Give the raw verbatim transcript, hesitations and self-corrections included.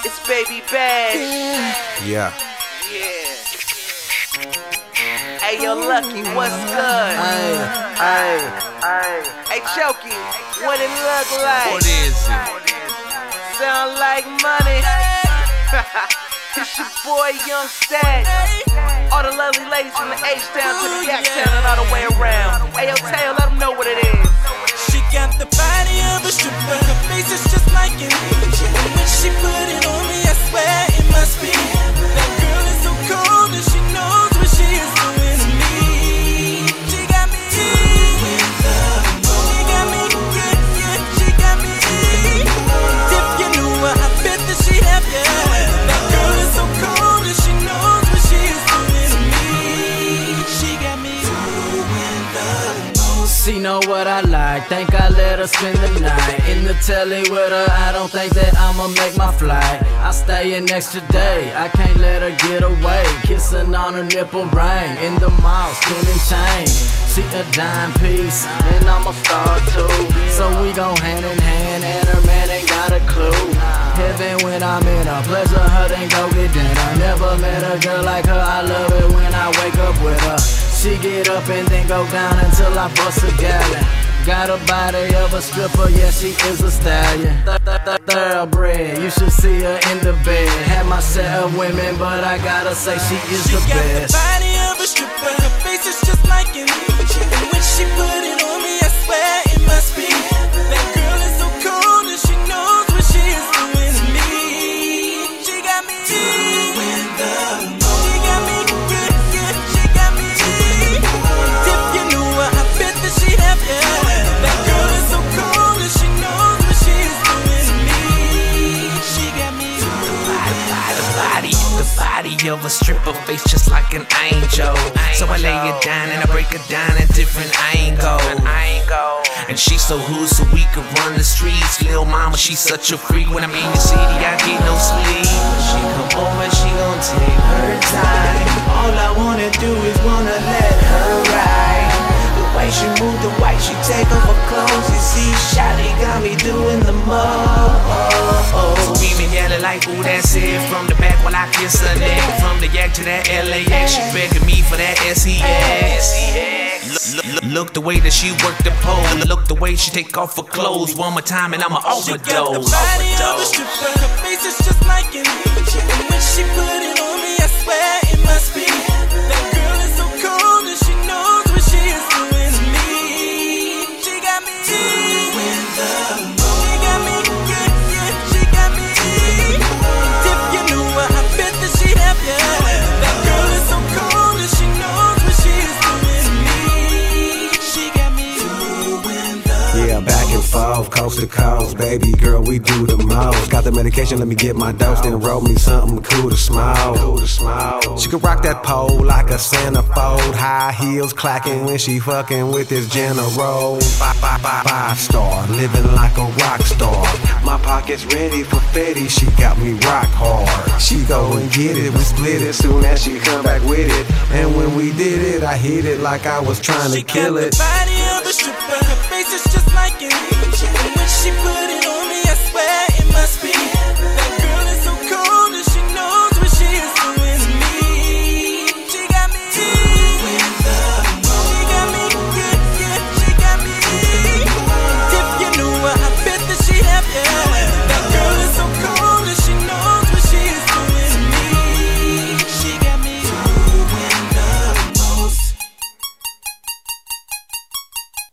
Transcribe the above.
It's Baby Bash. Yeah. Yeah. Hey, yo, Lucky, what's good? Ay, ay, ay. Hey, Choky, what it look like? What is it? Sound like money. It's your boy, Young Stat. All the lovely ladies from the H-Town to the Yak-Town and all the way around. Hey, yo, Tail, let them know what it is. She got the body of a stripper, her face is just like an angel. When she put it on me, I swear it must be. That girl is so cold and she knows what she is doing to me. She got me, she got me, yeah, yeah, she got me. If you knew her, I bet that she'd have you. That girl is so cold and she knows what she is doing to me. She got me doing the most. She know what I like, think I let her spend the night in the telly with her. I don't think that I'ma make my flight. I stay an extra day, I can't let her get away. Kissing on her nipple ring, in the mall, spinning chain. She a dime piece, and I'm a star too. So we go hand in hand, and her man ain't got a clue. Heaven when I'm in her, pleasure her, then go get dinner. Never met a girl like her, I love it when I wake up with her. She get up and then go down until I bust a gallon. Got a body of a stripper, yeah, she is a stallion. Thoroughbred, you should see her in the bed. Had my set of women, but I gotta say she is the She got best. the body of a stripper, her face is just like an angel. And when she put it on me, I swear it must be. That girl is so cold and she knows what she is doing to me. She got me doing the most. She got me, yeah, yeah, she got me. If you knew her, I bet that she'd have you. That girl is so cold and she knows what she is doing to me. She got me The body, the body of a stripper, face just like an angel. So I lay it down and I break it down in different angles. And she's so hood, so we could run the streets. Lil' mama, she's such a freak. When I'm in the city, I get no sleep. When she come over, she gon' take her time. All I wanna do is wanna let her ride. The way she move, the way she take off her clothes, you see, Shawty got me doing the most. Screaming, yelling like, ooh, that's it. From the back while I kiss her neck. From the Yak to that L A X, she begging me for that S E X. Look, look, look the way that she work the pole. Look the way she take off her clothes. One more time and I'ma overdose. She got the body of a stripper, her face is just like an angel. And when she put it on me, I swear it must be. That girl is so cold and she knows what she is doing to me. She got me doing the most. She got me, yeah, yeah, she got me. If you knew her, I bet that she'd have you. That girl is so cold and she knows what she is doing to me. She got me doing the Yeah, back and forth, coast to coast, baby girl, we do the most. Got the medication, let me get my dose, then roll me something cool to smoke. She can rock that pole like a centerfold, high heels clacking when she fucking with this general. Five, five, five, five star, living like a rock star. My pocket's ready for Fetty, she got me rock hard. She go and get it, we split it soon as she come back with it. And when we did it, I hit it like I was trying to kill it. She got the body of a stripper, her face is just like an angel. And when she put it on me, I swear